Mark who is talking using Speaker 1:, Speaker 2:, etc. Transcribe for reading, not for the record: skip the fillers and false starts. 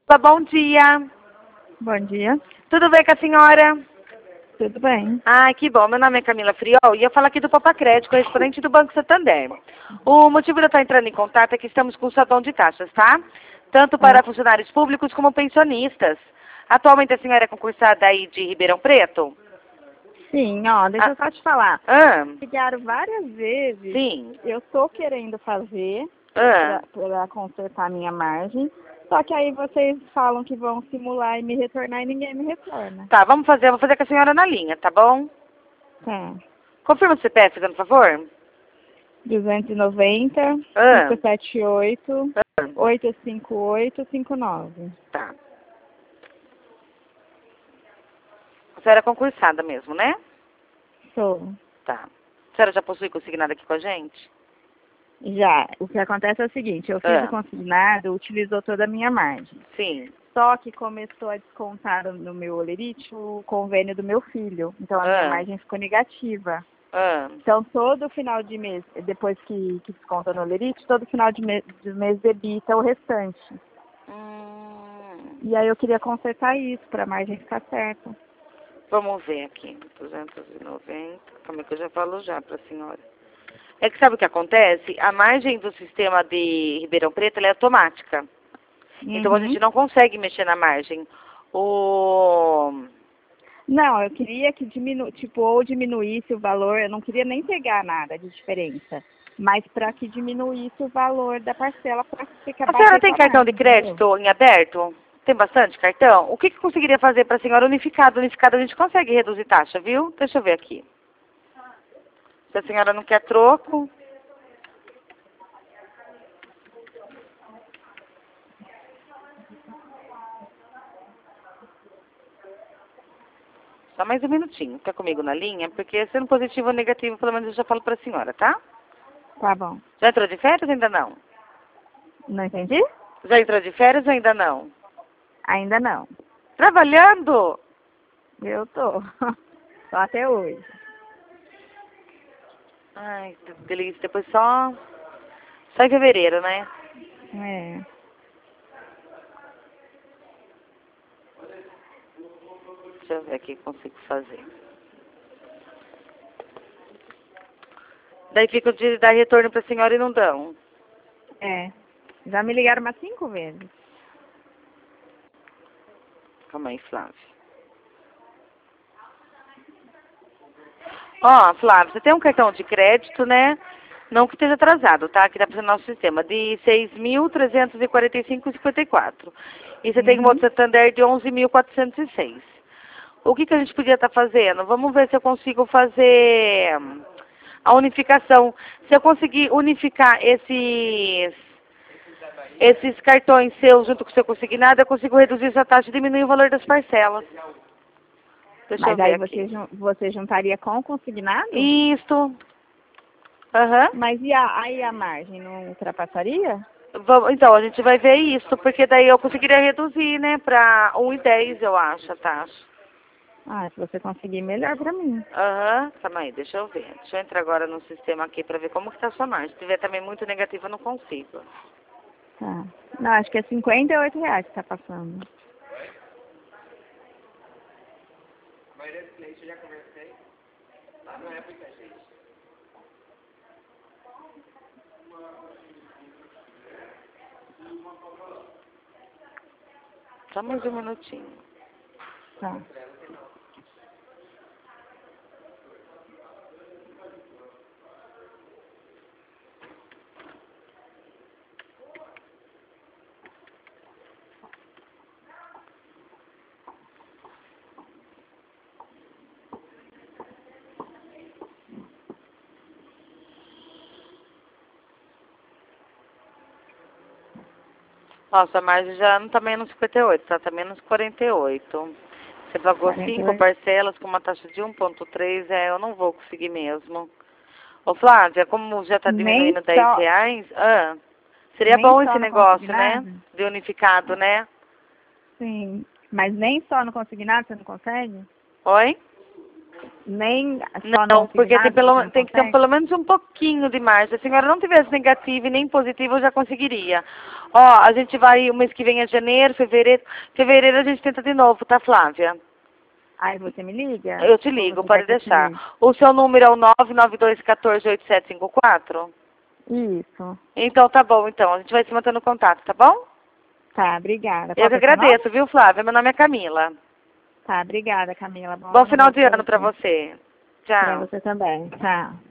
Speaker 1: Olá, bom dia.
Speaker 2: Bom dia,
Speaker 1: Tudo bem com a senhora?
Speaker 2: tudo bem?
Speaker 1: Ah, que bom. Meu nome é Camila Friol e eu falo aqui do Papacrédito, correspondente do Banco Santander. O motivo de eu estar entrando em contato é que estamos com o salão de taxas, tá? Tanto
Speaker 2: Ah,
Speaker 1: para funcionários públicos como pensionistas. Atualmente a senhora é concursada aí de Ribeirão Preto?
Speaker 2: sim, ó, deixa
Speaker 1: Ah,
Speaker 2: eu só te falar.
Speaker 1: ah,
Speaker 2: Ligaram várias vezes,
Speaker 1: sim.
Speaker 2: eu tô querendo fazer
Speaker 1: Ah,
Speaker 2: para consertar minha margem, só que aí vocês falam que vão simular e me retornar e ninguém me retorna.
Speaker 1: tá, vou fazer com a senhora na linha, tá bom?
Speaker 2: Tá.
Speaker 1: Confirma o CPF, fazendo favor.
Speaker 2: 290,
Speaker 1: Ah,
Speaker 2: 578,
Speaker 1: ah,
Speaker 2: 85859.
Speaker 1: tá. A senhora é concursada mesmo, né?
Speaker 2: Sou.
Speaker 1: Tá. A senhora já possui consignado aqui com a gente?
Speaker 2: Já, o que acontece é o seguinte, eu fiz o
Speaker 1: Ah,
Speaker 2: consignado, utilizou toda a minha margem.
Speaker 1: sim.
Speaker 2: Só que começou a descontar no meu Olerite o convênio do meu filho. Então a minha
Speaker 1: Ah,
Speaker 2: margem ficou negativa.
Speaker 1: ah.
Speaker 2: Então todo final de mês, depois que desconta no Olerite, todo final de mês debita o restante.
Speaker 1: Hum,
Speaker 2: E aí eu queria consertar isso para a margem ficar certa.
Speaker 1: vamos ver aqui. 290. Como é que eu já falo já para a senhora? É que sabe o que acontece? A margem do sistema de Ribeirão Preto ela é automática. Então a
Speaker 2: Uhum.
Speaker 1: gente não consegue mexer na margem. O...
Speaker 2: Não, eu queria que tipo, ou diminuísse o valor, eu não queria nem pegar nada de diferença, mas para que diminuísse o valor da parcela para ficar
Speaker 1: A senhora
Speaker 2: bater
Speaker 1: tem
Speaker 2: com a
Speaker 1: cartão de
Speaker 2: margem, entendeu?
Speaker 1: crédito em aberto? Tem bastante cartão? O que que conseguiria fazer para a senhora unificado? Unificado a gente consegue reduzir taxa, viu? Deixa eu ver aqui. Se a senhora não quer troco. Só mais um minutinho. Tá comigo na linha? Porque sendo positivo ou negativo, pelo menos eu já falo para a senhora, tá?
Speaker 2: Tá bom.
Speaker 1: Já entrou de férias ou ainda não?
Speaker 2: Não entendi?
Speaker 1: Já entrou de férias ou ainda não?
Speaker 2: Ainda não.
Speaker 1: Trabalhando?
Speaker 2: Eu tô. Só até hoje.
Speaker 1: Ai, que delícia. Depois só em fevereiro, né?
Speaker 2: É.
Speaker 1: Deixa eu ver aqui o que consigo fazer. Daí fica de dar retorno para a senhora e não dão.
Speaker 2: É. Já me ligaram umas 5 vezes.
Speaker 1: Calma aí, Flávia. Ó, Flávia, você tem um cartão de crédito, né? Não que esteja atrasado, tá? Que dá para o nosso sistema, de 6.345,54. E você tem um
Speaker 2: Uhum.
Speaker 1: outro Santander de 11.406. O que que a gente podia estar fazendo? Vamos ver se eu consigo fazer a unificação. Se eu conseguir unificar esses cartões seus junto com o seu consignado, eu consigo reduzir essa taxa e diminuir o valor das parcelas. Deixa eu
Speaker 2: Mas
Speaker 1: ver
Speaker 2: aí
Speaker 1: aqui.
Speaker 2: você juntaria com o consignado?
Speaker 1: Isto. Aham.
Speaker 2: Mas aí a margem não ultrapassaria?
Speaker 1: Então, a gente vai ver isso, porque daí eu conseguiria reduzir, né, para 1,10, eu acho, a taxa.
Speaker 2: Ah, se você conseguir, melhor pra mim.
Speaker 1: Aham, calma aí, deixa eu ver. Deixa eu entrar agora no sistema aqui para ver como que tá a sua margem. Se tiver também muito negativa, eu não consigo.
Speaker 2: Tá. Não, acho que é R$ 58 que tá passando.
Speaker 1: Só mais um minutinho.
Speaker 2: Tá.
Speaker 1: Nossa, a margem já não tá menos 58, tá menos 48. Você pagou 5
Speaker 2: 48.
Speaker 1: parcelas com uma taxa de 1,3, eu não vou conseguir mesmo. Ô Flávia, como já tá
Speaker 2: Nem
Speaker 1: diminuindo 10
Speaker 2: só,
Speaker 1: reais, seria
Speaker 2: nem
Speaker 1: bom esse
Speaker 2: só no
Speaker 1: negócio, né?
Speaker 2: consignado?
Speaker 1: De unificado, né?
Speaker 2: Sim. Mas nem só no consignado você não consegue?
Speaker 1: Oi?
Speaker 2: Nem só
Speaker 1: Não, porque
Speaker 2: nada,
Speaker 1: tem,
Speaker 2: você não
Speaker 1: tem que ter
Speaker 2: consegue?
Speaker 1: pelo menos um pouquinho de margem. Se a senhora não tivesse negativo e nem positivo, eu já conseguiria. Ó, a gente vai, o mês que vem é janeiro, fevereiro. Fevereiro a gente tenta de novo, tá, Flávia?
Speaker 2: Aí você me liga?
Speaker 1: Eu te
Speaker 2: Ou
Speaker 1: ligo,
Speaker 2: você quer
Speaker 1: pode
Speaker 2: que eu te
Speaker 1: deixar.
Speaker 2: ligue?
Speaker 1: O seu número é o 992148754?
Speaker 2: Isso.
Speaker 1: Então tá bom, então. A gente vai se mantendo contato, tá bom?
Speaker 2: Tá, obrigada.
Speaker 1: Eu
Speaker 2: Qual
Speaker 1: que
Speaker 2: que é o seu nome?
Speaker 1: agradeço, viu, Flávia? Meu nome é Camila.
Speaker 2: Tá, obrigada, Camila. Bom
Speaker 1: Bom
Speaker 2: ano
Speaker 1: final
Speaker 2: novo
Speaker 1: de
Speaker 2: pra
Speaker 1: ano pra
Speaker 2: você.
Speaker 1: você.
Speaker 2: Pra
Speaker 1: Tchau.
Speaker 2: você também. Tchau.